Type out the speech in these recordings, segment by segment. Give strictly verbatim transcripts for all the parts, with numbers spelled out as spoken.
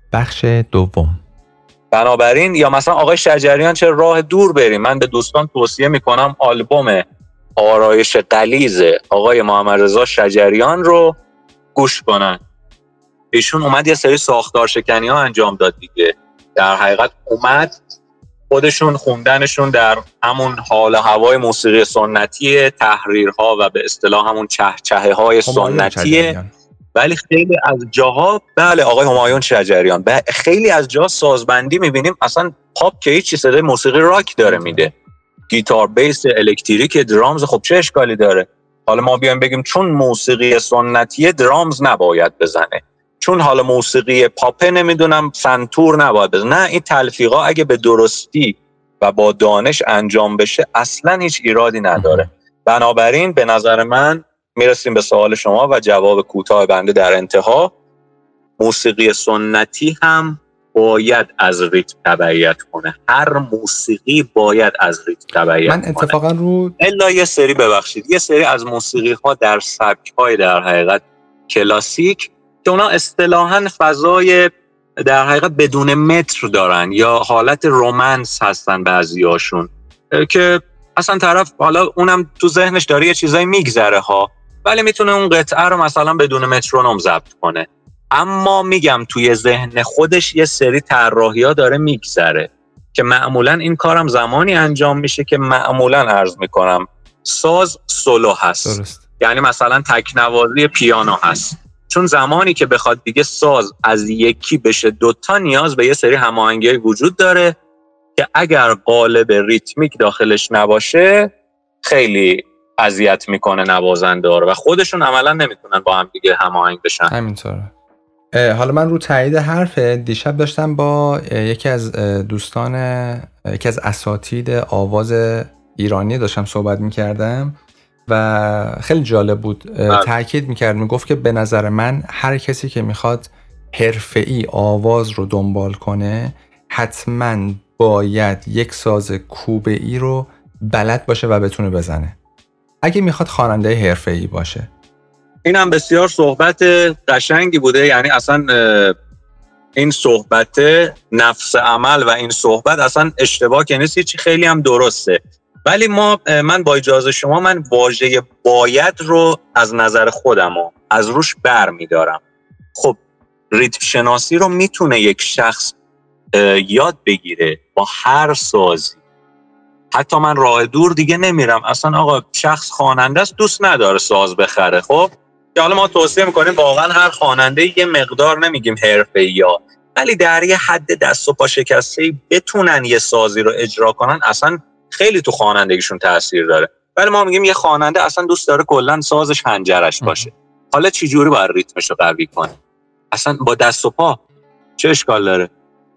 بخش دوم. بنابراین یا مثلا آقای شجریان چه راه دور بریم، من به دوستان توصیه میکنم آلبوم آرایش غلیظ آقای محمد رضا شجریان رو گوش کنن. ایشون اومد یه سری ساختار شکنی ها انجام داد دیگه، در حقیقت اومد خودشون خوندنشون در همون حال هوای موسیقی سنتی، تحریرها و به اصطلاح همون چهچهه های سنتیه، ولی خیلی از جاها بله آقای همایون شجریان خیلی از جاها سازبندی میبینیم اصلا پاپ که هیچی، صدای موسیقی راک داره میده، گیتار بیس الکتریک درامز، خب چه اشکالی داره؟ حالا ما بیایم بگیم چون موسیقی سنتی درامز نباید بزنه، چون حالا موسیقی پاپه نمیدونم سنتور نباید بزنه. نه، این تلفیقا اگه به درستی و با دانش انجام بشه اصلا هیچ ایرادی نداره. بنابراین به نظر من میرسیم به سوال شما و جواب کوتاه بنده در انتها، موسیقی سنتی هم باید از ریتم تبعیت کنه، هر موسیقی باید از ریتم تبعیت کنه. من اتفاقا رو الا یه سری ببخشید یه سری از موسیقی ها در سبک های در حقیقت کلاسیک که اونا اصطلاحاً فضای در حقیقت بدون متر دارن یا حالت رومانس هستن بعضیاشون، که اصلا طرف حالا اونم تو ذهنش داره یه چیزایی میگذره ها، ولی میتونه اون قطعه رو مثلا بدون مترونوم ضبط کنه، اما میگم توی ذهن خودش یه سری طراحی‌ها داره میگذره که معمولاً این کارم زمانی انجام میشه که معمولاً عرض میکنم ساز سولو هست. درست. یعنی مثلا تکنوازی پیانو هست، چون زمانی که بخواد دیگه ساز از یکی بشه دوتا نیاز به یه سری هماهنگی وجود داره که اگر قالب ریتمیک داخلش نباشه خیلی اذیت میکنه نوازنده ها رو و خودشون عملا نمیتونن با هم دیگه هماهنگ بشن. همینطوره. حالا من رو تایید حرف دیشب داشتم با یکی از دوستان، یکی از اساتید آواز ایرانی داشتم صحبت میکردم و خیلی جالب بود. تاکید میکرد، میگفت که به نظر من هر کسی که میخواد حرفه‌ای آواز رو دنبال کنه حتما باید یک ساز کوبه‌ای رو بلد باشه و بتونه بزنه اگه میخواد خواننده حرفه‌ای باشه. این هم بسیار صحبت قشنگی بوده، یعنی اصلا این صحبت نفس عمل و این صحبت اصلا اشتباه که نیست، چی خیلی هم درسته، ولی ما من با اجازه شما من واژه باید رو از نظر خودم و از روش بر میدارم. خب ریتم شناسی رو میتونه یک شخص یاد بگیره با هر سازی، حتی من راه دور دیگه نمیرم، اصلا آقا شخص خواننده است دوست نداره ساز بخره، خب که حالا ما توصیه میکنیم واقعا هر خواننده یه مقدار نمیگیم حرفه‌ای ها، ولی در یه حد دست و پا شکسته‌ای بتونن یه سازی رو اجرا کنن اصلا خیلی تو خوانندگیشون تاثیر داره. ولی ما میگیم یه خواننده اصلا دوست داره کلا سازش حنجرش باشه، حالا چه جوری باید ریتمش رو قوی کنه؟ اصلا با دست و پا چه اشکال داره؟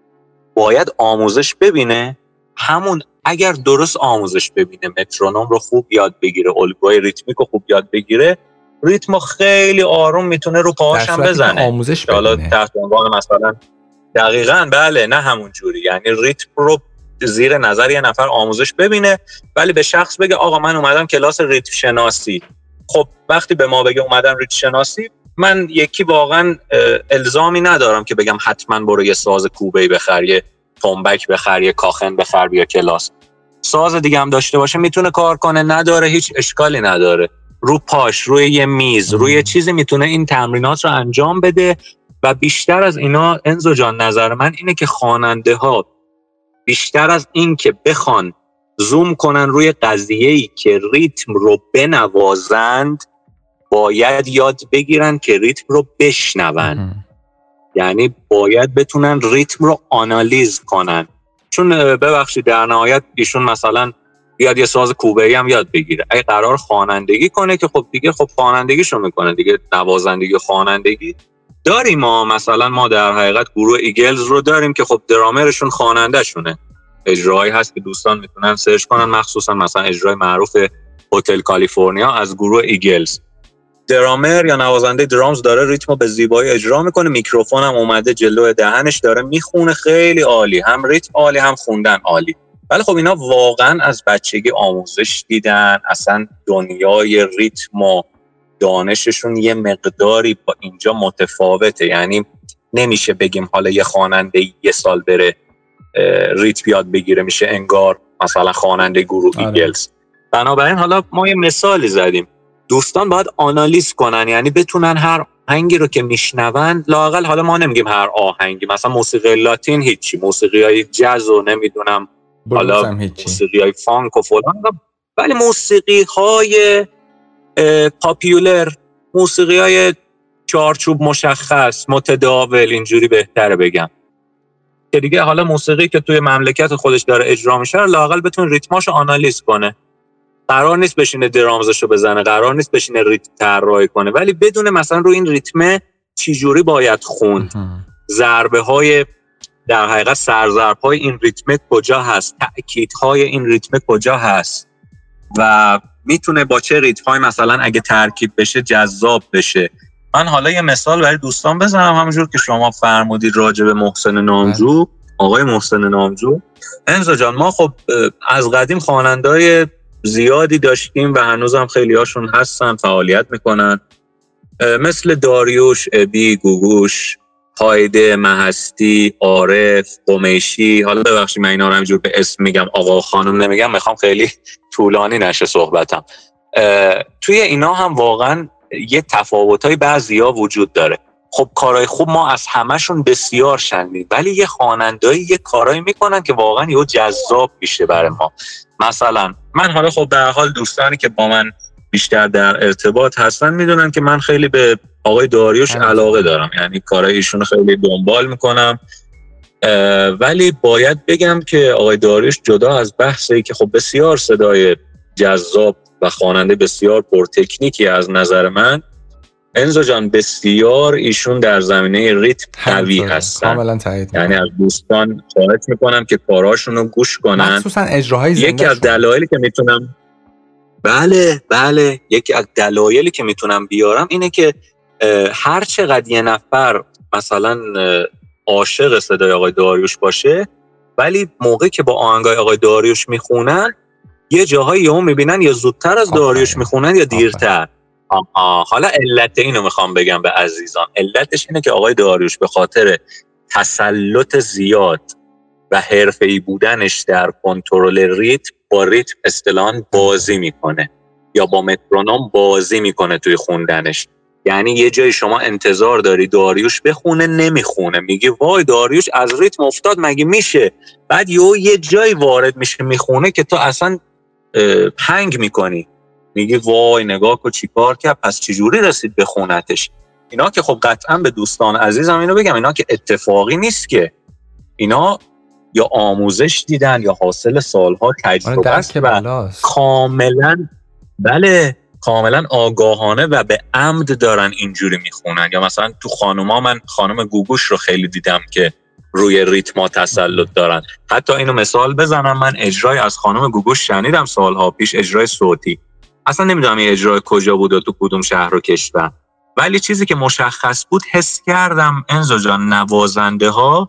باید آموزش ببینه، همون اگر درست آموزش ببینه، مترونوم رو خوب یاد بگیره، الگوی ریتمیک رو خوب یاد بگیره، ریتم خیلی آروم میتونه رو پاهاش هم بزنه. آموزش حالا ببینه تحت عنوان مثلا دقیقاً بله، نه همون جوری، یعنی ریتم رو زیر نظر یه نفر آموزش ببینه، ولی به شخص بگه آقا من اومدم کلاس ریتم شناسی. خب وقتی به ما بگه اومدم ریتم شناسی، من یکی واقعا الزامی ندارم که بگم حتما برو یه ساز کوبه‌ای بخر، یه تنبک بخر، یه کاخن بخر بیا کلاس. ساز دیگه هم داشته باشه میتونه کار کنه، نداره هیچ اشکالی نداره، رو پاش، روی یه میز، روی چیزی میتونه این تمرینات رو انجام بده. و بیشتر از اینا انزو جان نظر من اینه که خواننده ها بیشتر از این که بخوان زوم کنن روی قضیه‌ای که ریتم رو بنوازند، باید یاد بگیرن که ریتم رو بشنون. یعنی باید بتونن ریتم رو آنالیز کنن، چون ببخشید در نهایت ایشون مثلا بیاد یه ساز کوبه‌ای هم یاد بگیره، اگه قرار خوانندگی کنه که خب دیگه خب خوانندگیشو میکنه دیگه، نوازندگی و خوانندگی داریم. ما مثلا ما در حقیقت گروه ایگلز رو داریم که خب درامرشون خواننده شونه، اجرایی هست که دوستان میتونن سرچ کنن، مخصوصا مثلا اجرای معروف هتل کالیفرنیا از گروه ایگلز. درامر یا نوازنده درامز داره ریتمو به زیبایی اجرا میکنه، میکروفون هم اومده جلوی دهنش داره میخونه، خیلی عالی، هم ریتم عالی هم خوندن عالی. ولی خب اینا واقعا از بچگی آموزش دیدن، اصلا دنیای ریتم و دانششون یه مقداری با اینجا متفاوته. یعنی نمیشه بگیم حالا یه خواننده یه سال بره ریتم یاد بگیره میشه انگار مثلا خواننده گروه ایگلز. بنابراین حالا ما یه مثالی زدیم، دوستان باید آنالیز کنن، یعنی بتونن هر آهنگی رو که میشنون، لااقل حالا ما نمیگیم هر آهنگی، مثلا موسیقی لاتین هیچی، موسیقی های جاز و نمیدونم حالا موسیقی های فانک و فلان، ولی موسیقی های پاپیولر، موسیقی های چارچوب مشخص متداول، اینجوری بهتره بگم، که دیگه حالا موسیقی که توی مملکت خودش داره اجرا میشه لااقل بتونه ریتماشو آنالیز کنه. قرار نیست بشینه درامزشو بزنه، قرار نیست بشینه ریتم طراحی کنه، ولی بدونه مثلا رو این ریتم چی جوری باید خوند، ضربه های در حقیقت سرضرب های این ریتم کجا هست، تأکید های این ریتم کجا هست و میتونه با چه ریتم های مثلا اگه ترکیب بشه جذاب بشه. من حالا یه مثال برای دوستان بزنم، همونجور که شما فرمودید راجع به محسن نامجو، آقای محسن نامجو. انزا جان، ما خب از قدیم خواننده‌های زیادی داشتیم و هنوزم خیلی هاشون هستن، فعالیت میکنن، مثل داریوش، ابی، گوگوش، هایده، مهستی، عارف، قمیشی. حالا ببخشید من اینا رو همینجور به اسم میگم، آقا خانم نمیگم، میخوام خیلی طولانی نشه صحبتم. توی اینا هم واقعا یه تفاوتای بعضیا وجود داره. خب کارهای خوب ما از همشون بسیار شنیدیم، ولی یه خواننده‌ای یه کارایی میکنن که واقعا یه جذاب میشه برای ما. مثلا من حالا خب به هر حال دوستانی که با من بیشتر در ارتباط هستن میدونن که من خیلی به آقای داریوش علاقه دارم، یعنی کارهای ایشون خیلی دنبال میکنم، ولی باید بگم که آقای داریوش جدا از بحثی که خب بسیار صدای جذاب و خواننده بسیار پرتکنیکی از نظر من، انزا جان بسیار ایشون در زمینه ریتم قوی هستن. کاملا تایید میکنم. یعنی از دوستان خواهش میکنم که کارهاشون رو گوش کنن، مخصوصا اجراهای زنده. یکی از دلایلی که میتونم بله بله یکی از دلایلی که میتونم بیارم اینه که هر چقدر یه نفر مثلا عاشق صدای آقای داریوش باشه، ولی موقعی که با آهنگای آقای داریوش میخونن یه جاهایی یهو میبینن یا زودتر از داریوش میخونن یا دیرتر. آها، حالا علت اینو میخوام بگم به عزیزان. علتش اینه که آقای داریوش به خاطر تسلط زیاد و حرفه‌ای بودنش در کنترل ریتم، با ریتم اصطلاحاً بازی میکنه یا با مترونوم بازی میکنه توی خوندنش. یعنی یه جایی شما انتظار داری داریوش بخونه، نمیخونه، میگی وای داریوش از ریتم افتاد مگه میشه، بعد یه یه جایی وارد میشه میخونه که تو اصلا هنگ میکنی، میگی وای نگاه کن چیکار کرد، پس چجوری رسید به خونتش. اینا که خب قطعا به دوستان عزیزم اینو بگم، اینا که اتفاقی نیست، که اینا یا آموزش دیدن یا حاصل سالها تجربه است و کاملا بله کاملا آگاهانه و به عمد دارن اینجوری میخونن. یا مثلا تو خانوما، من خانم گوگوش رو خیلی دیدم که روی ریتما تسلط دارن. حتی اینو مثال بزنم، من اجرای از خانم گوگوش شنیدم سالها پیش، اجرای صوتی، اصلا نمیدونم این اجرای کجا بود و تو کدوم شهر و کشور، ولی چیزی که مشخص بود، حس کردم انزا جان نوازنده ها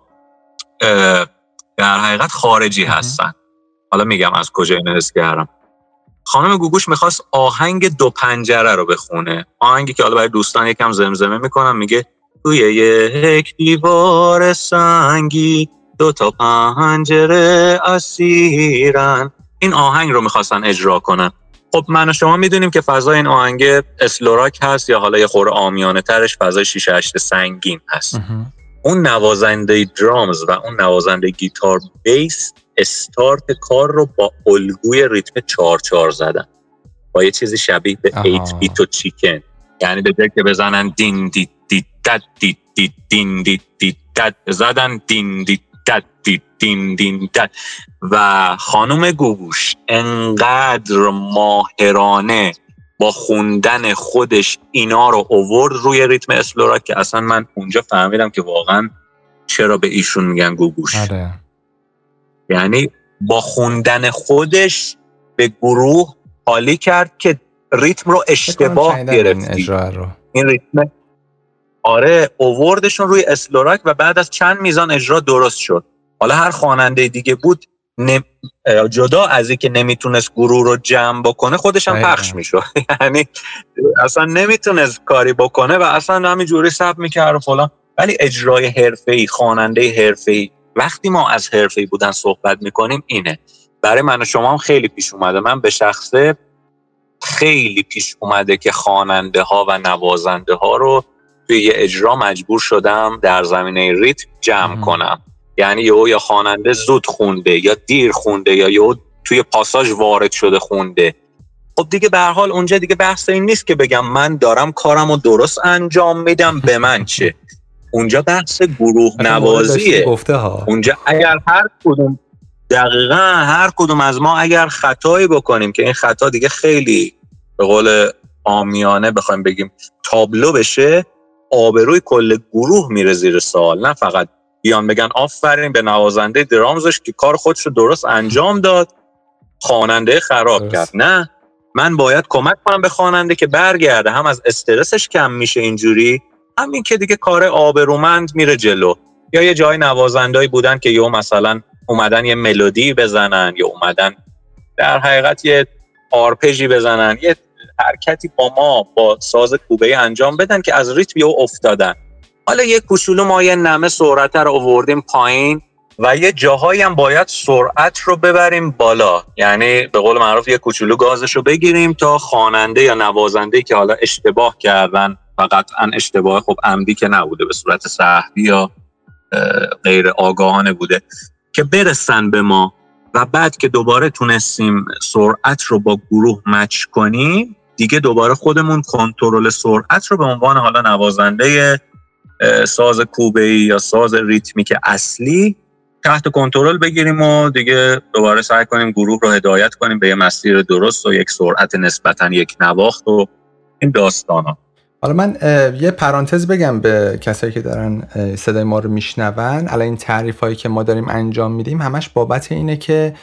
در حقیقت خارجی هستن. حالا میگم از کجا اینو حس کردم. خانم گوگوش میخواست آهنگ دو پنجره رو بخونه، آهنگی که حالا برای دوستان یکم زمزمه میکنم، میگه توی یک دیوار سنگی دو تا پنجره اسیرن. این آهنگ رو میخواستن اجرا کنن. خب من و شما میدونیم که فضای این آهنگ اسلوراک هست یا حالا یه خورده عامیانه ترش فضای شیشه هشت سنگین هست. اون نوازنده درامز و اون نوازنده گیتار بیس استارت کار رو با الگوی ریتم چهار چهار زدن، با یه چیزی شبیه به هشت بیت و چیکن. یعنی به جای که بزنن دین دی دی دد دی دی دین دی دی دد، زدن دین دی دد دی دین دین دد. و خانم گوگوش انقدر ماهرانه با خوندن خودش اینا رو آورد روی ریتم اسلوراک که اصلا من اونجا فهمیدم که واقعا چرا به ایشون میگن گوگوش. آره. یعنی با خوندن خودش به گروه حالی کرد که ریتم رو اشتباه گرفتی. این, این ریتم آره آوردشون روی اسلوراک و بعد از چند میزان اجرا درست شد. حالا هر خواننده دیگه بود نم... جدا از این که نمیتونست گروه رو جمع بکنه، خودش هم پخش میشد. یعنی اصلا نمیتونست کاری بکنه و اصلا همین جوری سب میکرد و فلان. ولی اجرای حرفه‌ای، خواننده حرفه‌ای، وقتی ما از حرفه‌ای بودن صحبت میکنیم اینه. برای من و شما هم خیلی پیش اومده، من به شخصه خیلی پیش اومده که خواننده ها و نوازنده ها رو توی یه اجرا مجبور شدم در زمینه ریتم جمع کنم. یعنی یهو یا خواننده زود خونده یا دیر خونده یا یهو توی پاساژ وارد شده خونده. خب دیگه به هر حال اونجا دیگه بحث این نیست که بگم من دارم کارمو درست انجام میدم به من چه. اونجا بحث گروه نوازیه. اونجا اگر هر کدوم دقیقاً هر کدوم از ما اگر خطایی بکنیم که این خطا دیگه خیلی به قول عامیانه بخوایم بگیم تابلو بشه، آبروی کل گروه میره زیر سوال. نه فقط بیان بگن آفرین به نوازنده درامزش که کار خودش رو درست انجام داد، خواننده خراب کرد. نه، من باید کمک کنم به خواننده که برگرده، هم از استرسش کم میشه اینجوری، همین که دیگه کار آبرومند میره جلو. یا یه جای نوازنده‌ای بودن که یه مثلا اومدن یه ملودی بزنن یا اومدن در حقیقت یه آرپژی بزنن، یه حرکتی با ما با ساز کوبه‌ای انجام بدن که از ریتم یهو افتادن. حالا یه کوچولو ما یه نمه سرعت رو آوردیم پایین و یه جاهایی هم باید سرعت رو ببریم بالا، یعنی به قول معروف یه کوچولو گازش رو بگیریم تا خواننده یا نوازنده‌ای که حالا اشتباه کردن و قطعاً اشتباه خب عمدی که نبوده، به صورت سهوی یا غیر آگاهانه بوده، که برسن به ما و بعد که دوباره تونستیم سرعت رو با گروه مچ کنیم، دیگه دوباره خودمون کنترل سرعت رو به عنوان حالا نوازنده ساز کوبه‌ای یا ساز ریتمیک اصلی تحت کنترل بگیریم و دیگه دوباره سعی کنیم گروه رو هدایت کنیم به یه مسیر درست و یک سرعت نسبتاً یک نواخت و این داستانا. حالا من یه پرانتز بگم به کسایی که دارن صدای ما رو میشنون. الان این تعریفایی که ما داریم انجام میدیم همش بابت اینه که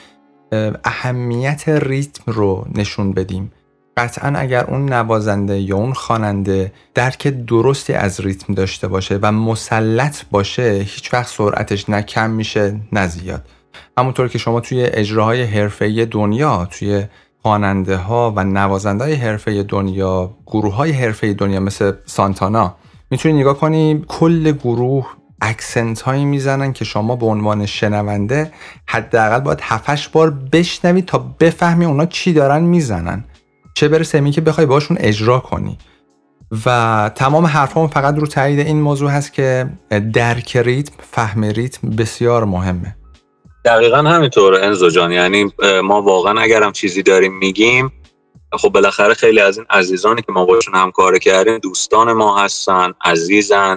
اهمیت ریتم رو نشون بدیم. قطعاً اگر اون نوازنده یا اون خواننده درک درستی از ریتم داشته باشه و مسلط باشه، هیچ وقت سرعتش نه کم میشه نه زیاد. همونطور که شما توی اجراهای حرفه‌ای دنیا، توی خواننده ها و نوازنده های حرفه‌ای دنیا، گروه های حرفه‌ای دنیا مثل سانتانا، میتونی نگاه کنی کل گروه اکسنت هایی میزنن که شما به عنوان شنونده حداقل باید هفت هشت بار بشنوی تا بفهمی اونا چی دارن میزنن، چه برسه می که بخوای باشون اجرا کنی. و تمام حرفام فقط رو تایید این موضوع هست که درک ریتم، فهم ریتم بسیار مهمه. دقیقاً همینطوره انزو جان. یعنی ما واقعاً اگر هم چیزی داریم میگیم، خب بالاخره خیلی از این عزیزانی که ما باشون همکاری کردیم دوستان ما هستن، عزیزن،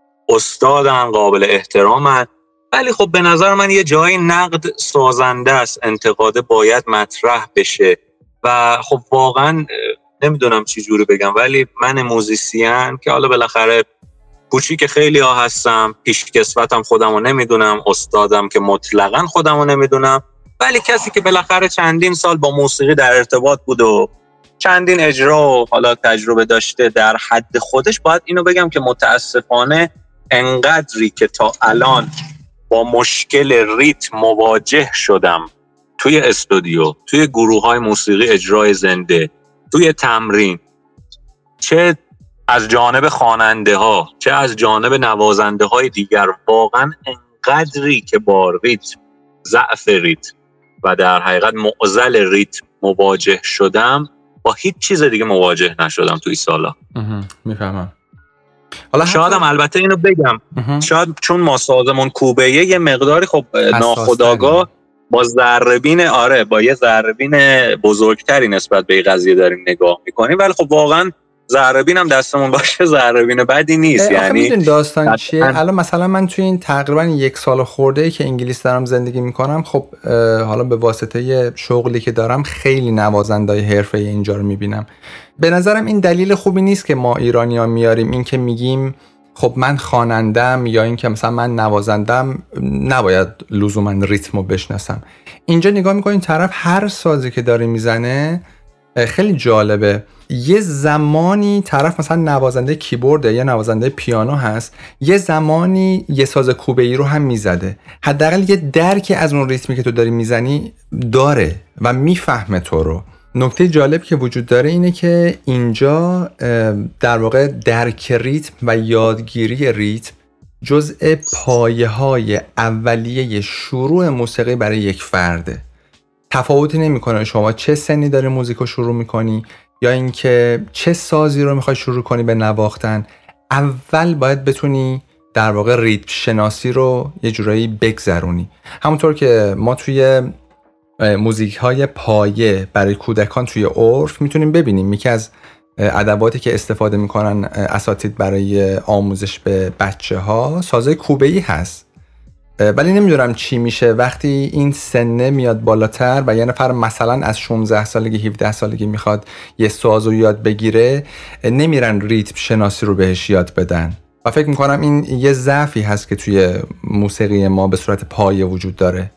استادن، قابل احترامن، ولی خب به نظر من یه جایی نقد سازنده است، انتقاد باید مطرح بشه. و خب واقعاً نمیدونم چی جوری بگم، ولی من موزیسین که حالا بالاخره کوچیک خیلی ها هستم، پیشکسوتم خودمو نمیدونم، استادم که مطلقاً خودمو نمیدونم، ولی کسی که بالاخره چندین سال با موسیقی در ارتباط بود و چندین اجرا و حالا تجربه داشته در حد خودش، باید اینو بگم که متاسفانه انقدری که تا الان با مشکل ریتم مواجه شدم توی استودیو، توی گروه‌های موسیقی اجرای زنده، توی تمرین، چه از جانب خواننده ها چه از جانب نوازنده های دیگر، واقعا انقدری که با ریتم، ضعف ریتم و در حقیقت معضل ریتم مواجه شدم، با هیچ چیز دیگه مواجه نشدم توی سالا. میفهمم. حالا شایدم البته اینو بگم، شاید چون ما سازمون کوبه‌ایه یه مقداری خب ناخودآگاه با ذره‌بین، آره با یه ذره‌بین بزرگتری نسبت به این قضیه داریم نگاه میکنیم، ولی خب واقعا ذره‌بین هم دستمون باشه ذره‌بین بدی نیست. یعنی میدونی داستان چیه؟ الان مثلا من توی این تقریبا یک سال خورده‌ای که انگلیس دارم زندگی میکنم، خب حالا به واسطه شغلی که دارم خیلی نوازنده‌های حرفه‌ای اینجا رو میبینم. به نظرم این دلیل خوبی نیست که ما ایرانی‌ها میاریم این که میگیم خب من خوانندم یا این که مثلا من نوازندم نباید لزوما ریتمو بشناسم. اینجا نگاه میکنین طرف هر سازی که داره میزنه خیلی جالبه. یه زمانی طرف مثلا نوازنده کیبورده یا نوازنده پیانو هست، یه زمانی یه ساز کوبه‌ای رو هم میزده، حداقل یه درکی از اون ریتمی که تو داری میزنی داره و میفهمه تو رو. نکته جالب که وجود داره اینه که اینجا در واقع درک ریتم و یادگیری ریتم جزء پایه های اولیه شروع موسیقی برای یک فرده. تفاوتی نمیکنه شما چه سنی داری موزیک رو شروع میکنی یا اینکه چه سازی رو میخوای شروع کنی به نواختن. اول باید بتونی در واقع ریتم شناسی رو یه جورایی بگذرونی. همونطور که ما توی موزیک های پایه برای کودکان توی عرف میتونیم ببینیم یکی از ادواتی که استفاده میکنن اساتید برای آموزش به بچه ها سازهای کوبه‌ای هست. ولی نمیدونم چی میشه وقتی این سنه میاد بالاتر و یه نفر مثلا از شانزده سالگی هفده سالگی میخواد یه ساز رو یاد بگیره، نمیرن ریتم شناسی رو بهش یاد بدن و فکر میکنم این یه ضعفی هست که توی موسیقی ما به صورت پایه وجود داره.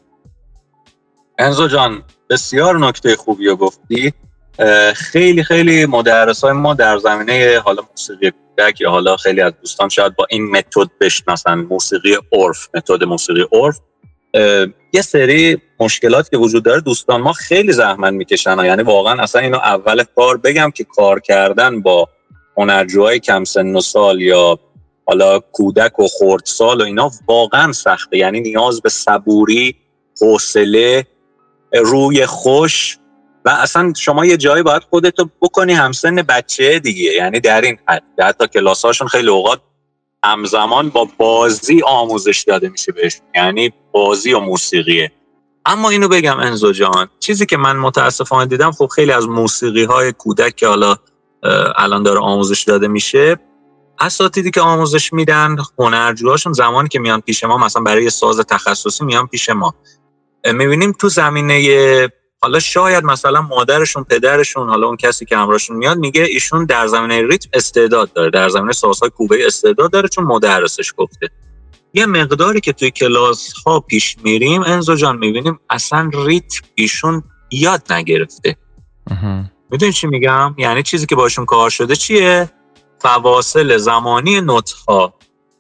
انزو جان بسیار نکته خوبی رو گفتی. خیلی خیلی مدرسای ما در زمینه حالا موسیقی کودک یا حالا خیلی از دوستان شاید با این متد بشناسن، موسیقی عرف، متد موسیقی عرف، یه سری مشکلاتی که وجود داره دوستان ما خیلی زحمت میکشن. یعنی واقعا اصلا اینو اول کار بگم که کار کردن با هنرجوهای کم سن و سال یا حالا کودک و خردسال و اینا واقعا سخته. یعنی نیاز به صبوری، حوصله، روی خوش و اصلا شما یه جایی باید خودتو بکنی همسن بچه دیگه. یعنی در این حد حتی کلاساشون خیلی اوقات همزمان با بازی آموزش داده میشه بهش، یعنی بازی و موسیقیه. اما اینو بگم انزو جان، چیزی که من متاسفانه دیدم، خب خیلی از موسیقی های کودک که حالا الان داره آموزش داده میشه، اساتیدی که آموزش میدن، هنرجوهاشون زمانی که میان پیش ما مثلا برای ساز تخصصی میان پیش ما، میبینیم تو زمینه حالا شاید مثلا مادرشون، پدرشون، حالا اون کسی که همراهشون میاد میگه ایشون در زمینه ریتم استعداد داره، در زمینه سازهای کوبه‌ای استعداد داره چون مدرسش گفته. یه مقداری که توی کلاس ها پیش میریم انزو جان میبینیم اصلا ریتم ایشون یاد نگرفته. میدونی چی میگم؟ یعنی چیزی که باشون کار شده چیه؟ فواصل زمانی نوت ها،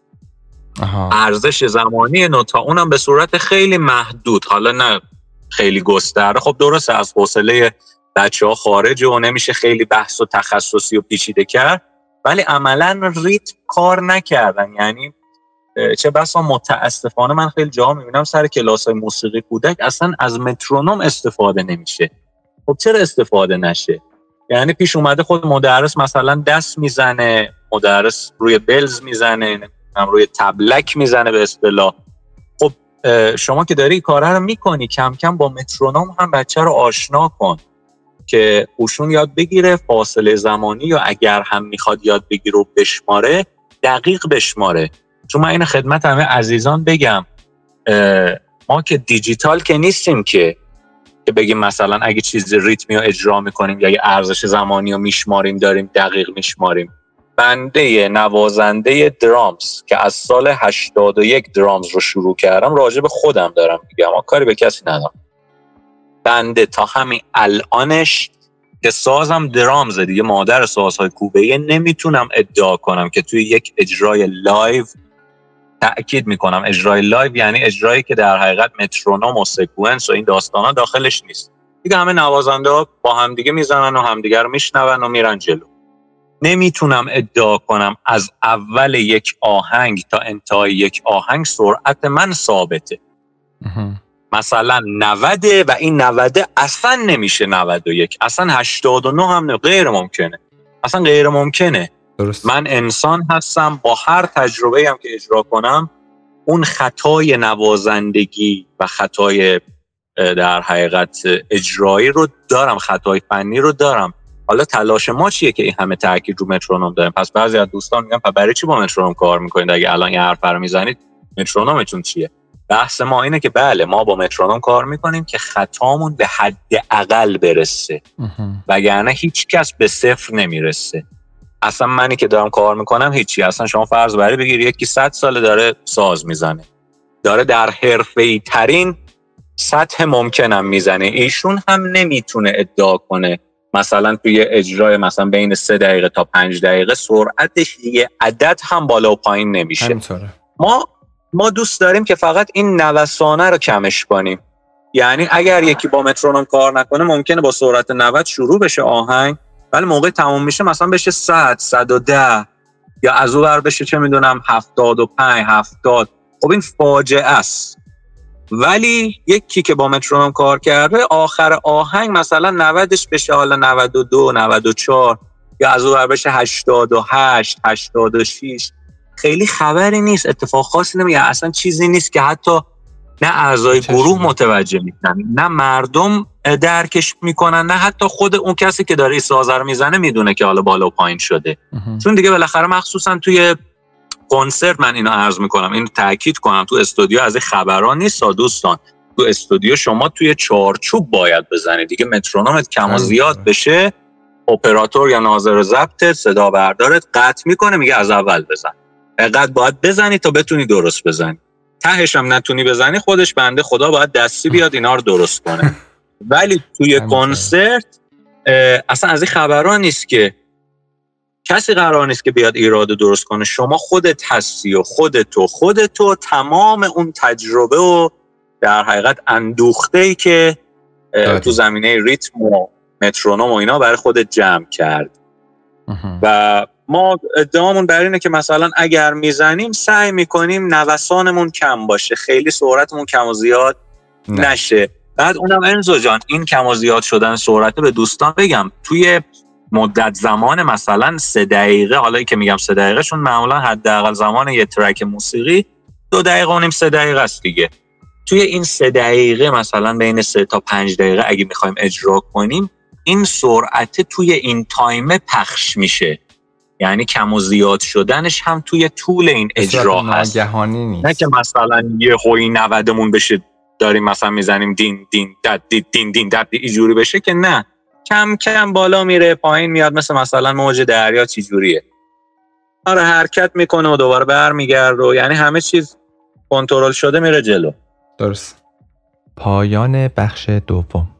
ارزش زمانی نوت ها، اونم به صورت خیلی محدود، حالا نه خیلی گسترده. خب درسته از حوصله بچه ها خارج و نمیشه خیلی بحث و تخصصی و پیچیده کرد، ولی عملا ریتم کار نکردن. یعنی چه بسا متاسفانه من خیلی جا میبینم سر کلاس های موسیقی کودک اصلا از مترونوم استفاده نمیشه. خب چرا استفاده نشه؟ یعنی پیش اومده خود مدرس مثلا دست میزنه، مدرس روی بلز میزنه، روی تبلک میزنه به اصطلاح. خب شما که داری کاره رو میکنی، کم کم با مترونوم هم بچه رو آشنا کن که اوشون یاد بگیره فاصله زمانی، یا اگر هم میخواد یاد بگیره و بشماره، دقیق بشماره. چون من این خدمت همه عزیزان بگم، ما که دیجیتال که نیستیم که که بگیم مثلا اگه چیز ریتمی رو اجرا میکنیم یا یه ارزش زمانی رو میشماریم داریم دقیق میشماریم. بنده نوازنده درامز که از سال هشتاد و یک درامز رو شروع کردم، راجع به خودم دارم میگم، کاری به کسی ندارم. بنده تا همین الانش که سازم درامز دیگه، مادر سازهای کوبه‌ای، نمیتونم ادعا کنم که توی یک اجرای لایو، تأکید میکنم اجرای لایو یعنی اجرایی که در حقیقت مترونوم و سکونس و این داستانا داخلش نیست، دیگه همه نوازنده ها با هم دیگه میزنن و همدیگه رو میشنون و میرن جلو. نمیتونم ادعا کنم از اول یک آهنگ تا انتهای یک آهنگ سرعت من ثابته. مثلا نود و این نود اصلا نمیشه نود و یک، اصلا هشتاد و نه هم غیر ممکنه، اصلا غیر ممکنه. درست. من انسان هستم، با هر تجربه هم که اجرا کنم اون خطای نوازندگی و خطای در حقیقت اجرایی رو دارم، خطای فنی رو دارم. حالا تلاش ما چیه که این همه تاکید رو مترونوم داریم؟ پس بعضی از دوستان میگن برای چی با مترونوم کار میکنید اگه الان یه حرف رو میزنید مترونومتون چیه؟ بحث ما اینه که بله ما با مترونوم کار میکنیم که خطامون به حد اقل برسه، وگرنه هیچ کس به صفر نمیرسه. اصلا منی که دارم کار میکنم هیچی. اصلا شما فرض بری بگیر یکی صد ساله داره ساز میزنه، داره در حرفه‌ای ترین سطح ممکنم میزنه، ایشون هم نمیتونه ادعا کنه مثلا توی اجرای مثلا بین سه دقیقه تا پنج دقیقه سرعتش یه عدد هم بالا و پایین نمیشه. همینطوره. ما ما دوست داریم که فقط این نوسانه رو کمش کنیم. یعنی اگر یکی با مترونوم کار نکنه ممکنه با سرعت نود شروع بشه آهنگ، ولی موقع تموم میشه مثلا بشه صد، صد و ده. یا از اون ور بشه چه میدونم هفتاد و پنج هفتاد. خب این فاجعه است. ولی یکی که با مترونوم کار کرده آخر آهنگ مثلا نودش بشه حالا نود و دو نود و چهار یا از اون ور بشه هشتاد و هشت هشتاد و شش، خیلی خبری نیست، اتفاق خاصی نمیگه، اصلا چیزی نیست که حتی نه اعضای گروه متوجه میشن، نه مردم درکش میکنن، نه حتی خود اون کسی که داره این سازه رو میزنه میدونه که حالا بالا و پایین شده. چون دیگه بالاخره مخصوصا توی کنسرت من اینو عرض میکنم، اینو تاکید کنم، تو استودیو از این خبران نیست دوستان. تو استودیو شما توی چارچوب باید بزنی دیگه، مترونومت کم و زیاد بشه اپراتور یا ناظر ضبط صدا بردارت قطع میکنه، میگه از اول بزن. فقط باید بزنی تا بتونی درست بزنی. تهش هم نتونی بزنی خودش بنده خدا باید دستی بیاد اینا رو درست کنه. ولی توی کنسرت اصلا از این خبران نیست که کسی قرار نیست که بیاد ایراد درست کنه. شما خودت هستی و خودتو خودتو تمام اون تجربه و در حقیقت اندوخته‌ای که تو زمینه ریتم و مترونوم و اینا برای خودت جمع کرد. و ما ادعامون بر اینه که مثلا اگر میزنیم سعی میکنیم نوسانمون کم باشه، خیلی سرعتمون کم و زیاد نه. نشه. بعد اونم انزو جان این کم و زیاد شدن سرعت به دوستان بگم توی مدت زمان مثلا سه دقیقه، حالا که میگم سه دقیقه چون معمولا حداقل زمان یه ترک موسیقی دو دقیقه و نیم سه دقیقه است دیگه. توی این سه دقیقه مثلا بین سه تا پنج دقیقه اگه میخوایم اجرا کنیم این سرعت توی این تایم پخش میشه، یعنی کم و زیاد شدنش هم توی طول این اجرا هست، ناگهانی نیست. نه که مثلا یه خوی نودمون بشه داریم مثلا میزنیم دین دین دد دین دین دین دد اینجوری بشه که نه، کم کم بالا میره پایین میاد، مثل مثلا موج دریا چی جوریه، آره حرکت میکنه و دوباره برمیگرده و یعنی همه چیز کنترل شده میره جلو. درست. پایان بخش دوم.